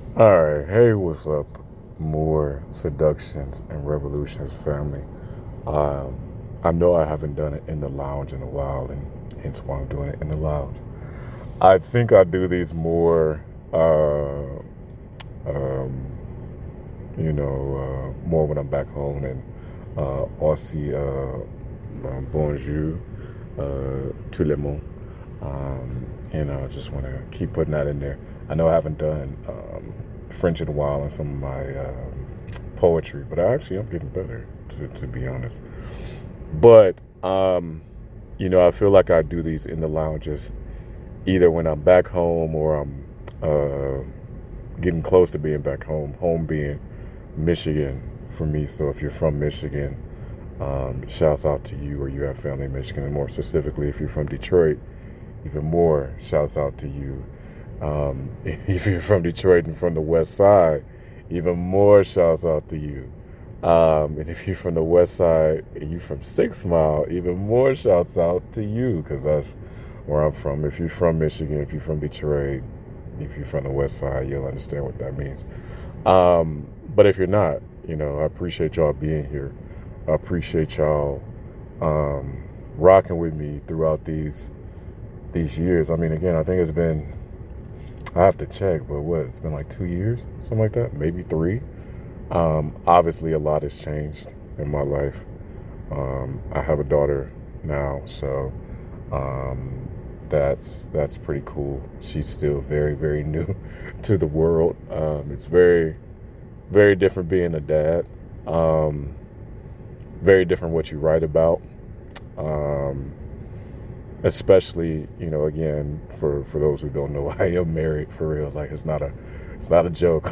All right, hey, what's up? More seductions and revolutions, family. Um, I know I haven't done it in the lounge in a while, and hence why I'm doing it in the lounge. I think I do these more, um, more when I'm back home, and aussi bonjour, tout le monde. I just want to keep putting that in there. I know I haven't done French in a while in some of my poetry, but I'm getting better, to be honest. But, I feel like I do these in the lounges either when I'm back home or I'm getting close to being back home, home being Michigan for me. So if you're from Michigan, shouts out to you, or you have family in Michigan, and more specifically, if you're from Detroit, even more shouts out to you. If you're from Detroit and from the West Side, even more shouts out to you. And if you're from the West Side and you're from 6 Mile, even more shouts out to you, because that's where I'm from. If you're from Michigan, if you're from Detroit, if you're from the West Side, you'll understand what that means. But if you're not, I appreciate y'all being here. I appreciate y'all rocking with me throughout these years. I mean, again, I think it's been, I have to check, but it's been like 2 years, something like that, maybe three. Obviously, a lot has changed in my life. I have a daughter now, so that's pretty cool. She's still very, very new to the world. It's very, very different being a dad. Very different what you write about. Um, Especially, again, for those who don't know, I am married for real. Like, it's not a joke.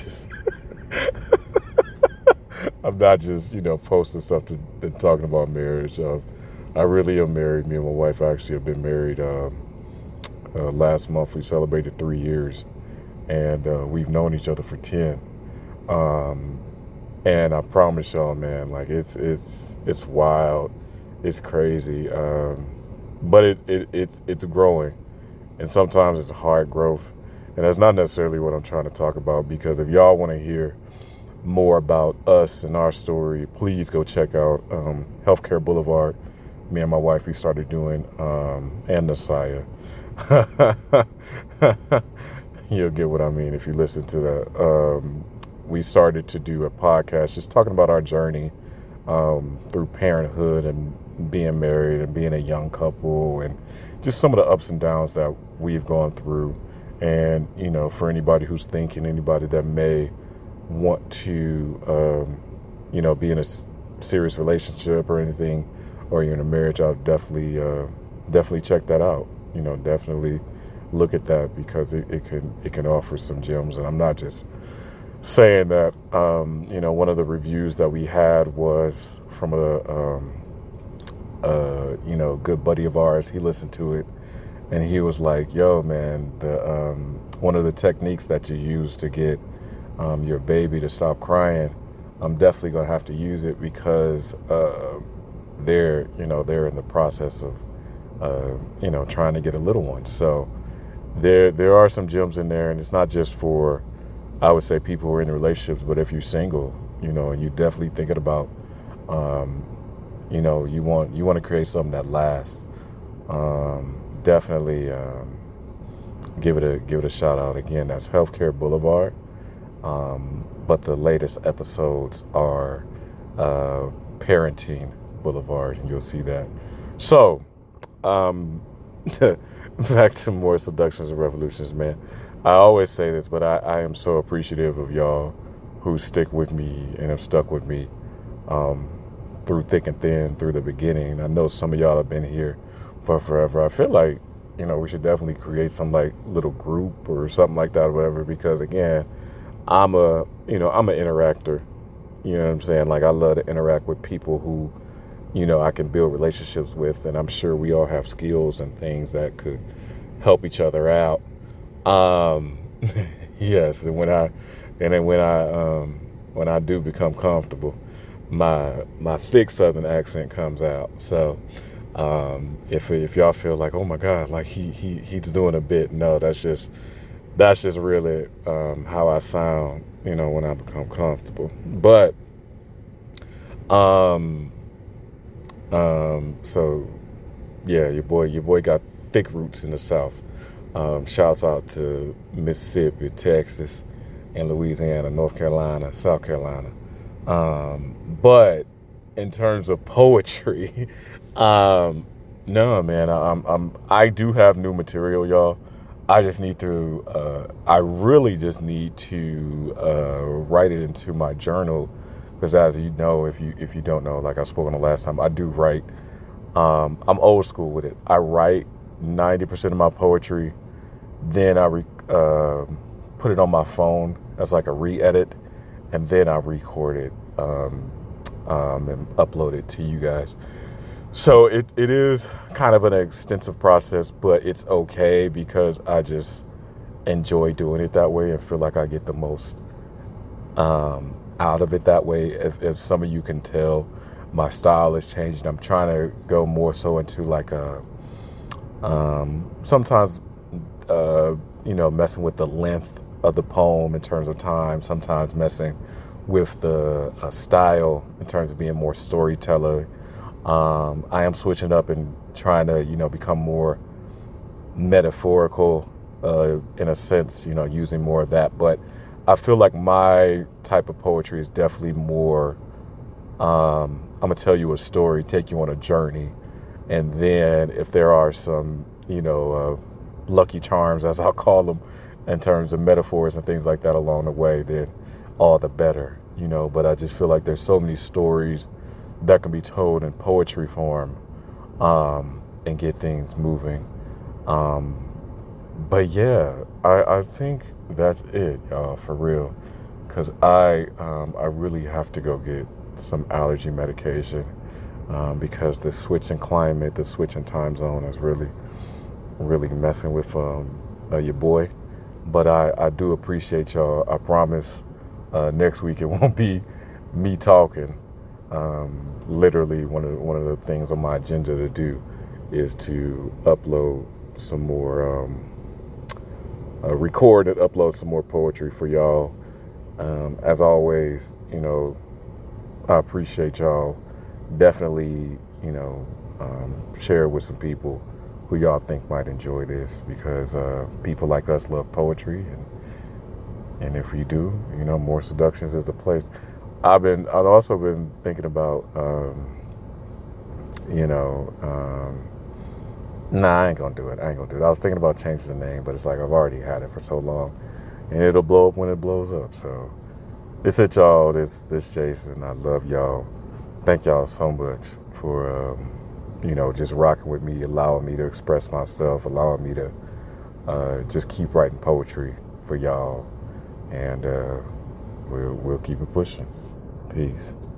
I'm not just posting stuff and talking about marriage. I really am married. Me and my wife actually have been married. Last month we celebrated 3 years, and we've known each other for 10. Um, and I promise y'all, man, like it's wild, it's crazy. But it's growing, and sometimes it's hard growth, and that's not necessarily what I'm trying to talk about. Because if y'all want to hear more about us and our story, please go check out Healthcare Boulevard. Me and my wife, we started doing, and Nasaya. You'll get what I mean if you listen to that. We started to do a podcast just talking about our journey through parenthood and being married and being a young couple, and just some of the ups and downs that we've gone through. And, for anybody who's thinking, anybody that may want to, be in a serious relationship or anything, or you're in a marriage, I'll definitely check that out. Definitely look at that, because it can offer some gems. And I'm not just saying that. One of the reviews that we had was from a good buddy of ours. He listened to it, and he was like, "Yo, man, the one of the techniques that you use to get your baby to stop crying, I'm definitely gonna have to use it, because they're in the process of trying to get a little one." So there are some gems in there, and it's not just for, I would say, people who are in relationships, but if you're single, and you definitely thinking about, you want to create something that lasts. Definitely give it a shout out. Again, that's Healthcare Boulevard. But the latest episodes are Parenting Boulevard, and you'll see that. So, back to more seductions and revolutions, man. I always say this, but I am so appreciative of y'all who stick with me and have stuck with me through thick and thin, through the beginning. I know some of y'all have been here for forever. I feel like, we should definitely create some like little group or something like that or whatever, because again, I'm an interactor. You know what I'm saying? Like, I love to interact with people who, I can build relationships with, and I'm sure we all have skills and things that could help each other out. Um, yes, and when I do become comfortable, my thick Southern accent comes out. So, if y'all feel like, oh my God, like he's doing a bit, no, that's just that's just really how I sound, when I become comfortable. But um, so yeah, your boy got thick roots in the South. Shouts out to Mississippi, Texas, and Louisiana, North Carolina, South Carolina. But in terms of poetry, no, man, I do have new material, y'all. I just need to, I really just need to write it into my journal, because as you know, if you don't know, like I spoke on the last time, I do write. I'm old school with it. I write 90% of my poetry, then put it on my phone as like a re-edit, and then I record it and upload it to you guys. So it is kind of an extensive process, but it's okay because I just enjoy doing it that way and feel like I get the most out of it that way. If some of you can tell, my style is changing. I'm trying to go more so into like a sometimes messing with the length of the poem in terms of time, sometimes messing with the style in terms of being more storyteller. I am switching up and trying to, become more metaphorical in a sense, using more of that. But I feel like my type of poetry is definitely more, I'm going to tell you a story, take you on a journey. And then if there are some, lucky charms, as I'll call them, in terms of metaphors and things like that along the way, then all the better, But I just feel like there's so many stories that can be told in poetry form and get things moving. But yeah, I think that's it, y'all, for real. Because I really have to go get some allergy medication because the switch in climate, the switch in time zone is really, really messing with your boy. But I do appreciate y'all. I promise next week it won't be me talking. Literally, one of the things on my agenda to do is to upload some more, record and upload some more poetry for y'all. As always, I appreciate y'all. Definitely, share it with some people who y'all think might enjoy this, because people like us love poetry, and if you do, More Seductions is the place. I've also been thinking about, nah, I ain't gonna do it. I was thinking about changing the name, but it's like I've already had it for so long, and it'll blow up when it blows up. So it's it, y'all. This Jason. I love y'all. Thank y'all so much for just rocking with me, allowing me to express myself, allowing me to just keep writing poetry for y'all, and we'll keep it pushing. Peace.